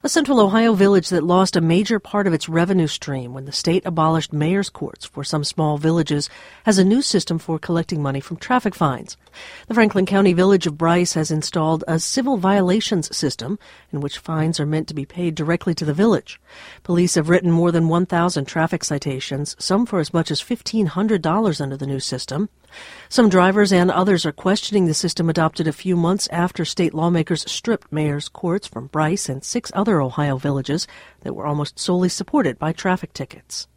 A central Ohio village that lost a major part of its revenue stream when the state abolished mayor's courts for some small villages has a new system for collecting money from traffic fines. The Franklin County village of Bryce has installed a civil violations system in which fines are meant to be paid directly to the village. Police have written more than 1,000 traffic citations, some for as much as $1,500 under the new system. Some drivers and others are questioning the system adopted a few months after state lawmakers stripped mayor's courts from Bryce and 6 other Ohio villages that were almost solely supported by traffic tickets.